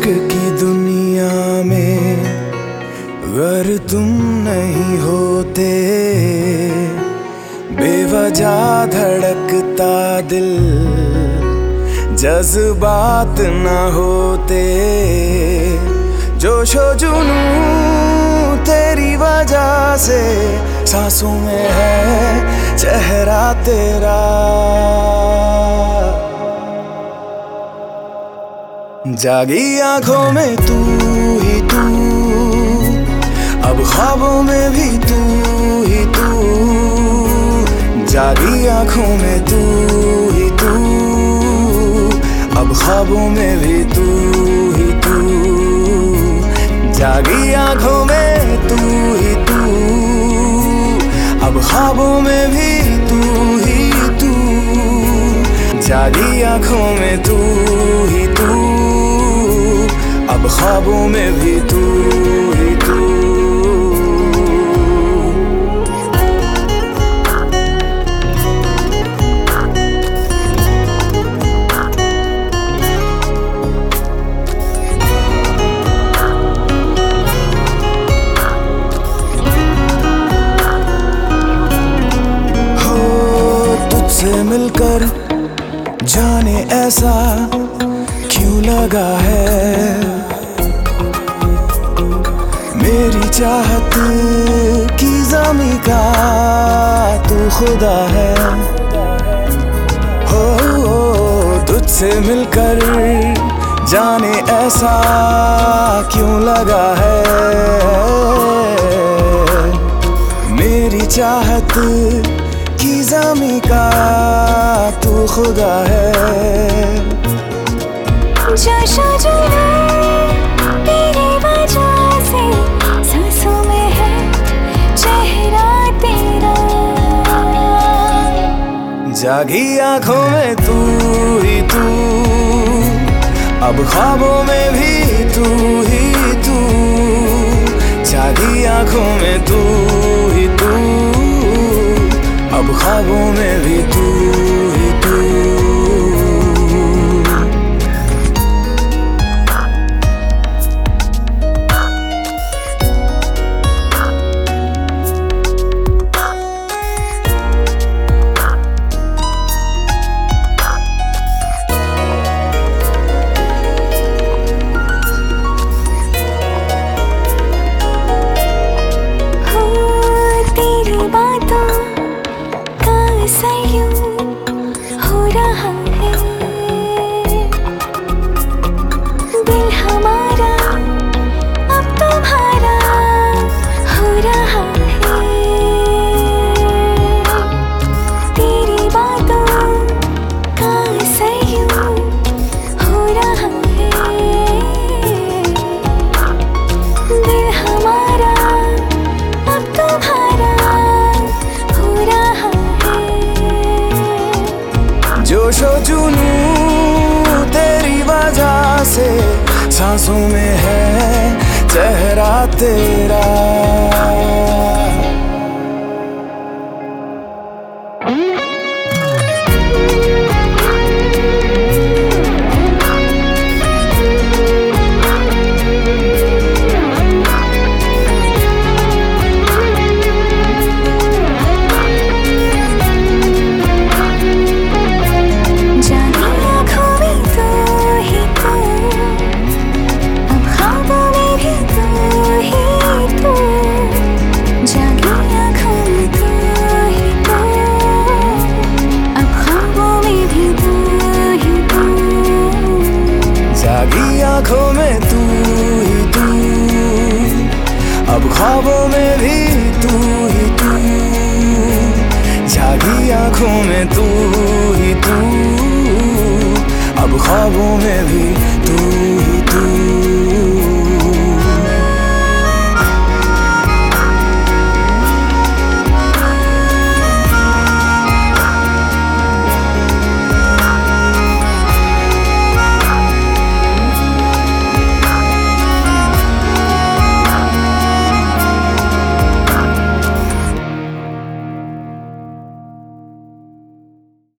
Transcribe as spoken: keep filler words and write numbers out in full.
इश्क की दुनिया में अगर तुम नहीं होते, बेवजह धड़कता दिल जज्बात न होते। जोशो जुनू तेरी वजह से सांसों में है चेहरा तेरा। जागी आंखों में तू ही तू, अब ख्वाबों में भी तू ही तू। जागी आंखों में तू ही तू, अब ख्वाबों में भी तू ही तू। जागी आंखों में तू ही तू, अब ख्वाबों में भी तू ही तू। जागी आंखों में तू ही तू, अब ख्वाबों में भी तू ही तू। हो तुझसे मिलकर जाने ऐसा क्यों लगा है, मेरी चाहत की ज़मीं का तू खुदा है। हो तुझसे मिलकर जाने ऐसा क्यों लगा है, मेरी चाहत की ज़मीं का तू खुदा है। जोशो जुनू तेरी वजह से सांसों में है चेहरा तेरा। जागी आंखों में तू ही तू, अब ख्वाबों में भी तू ही तू। जागी आंखों में तू ही तू, अब ख्वाबों में भी तू ही तू। जोशो जुनू तेरी वजह से सांसों में है चेहरा तेरा। आंखों में तू ही तू, अब ख्वाबों में भी तू ही तू। जागी आंखों में तू ही तू, अब ख्वाबों में भी तू ही तू।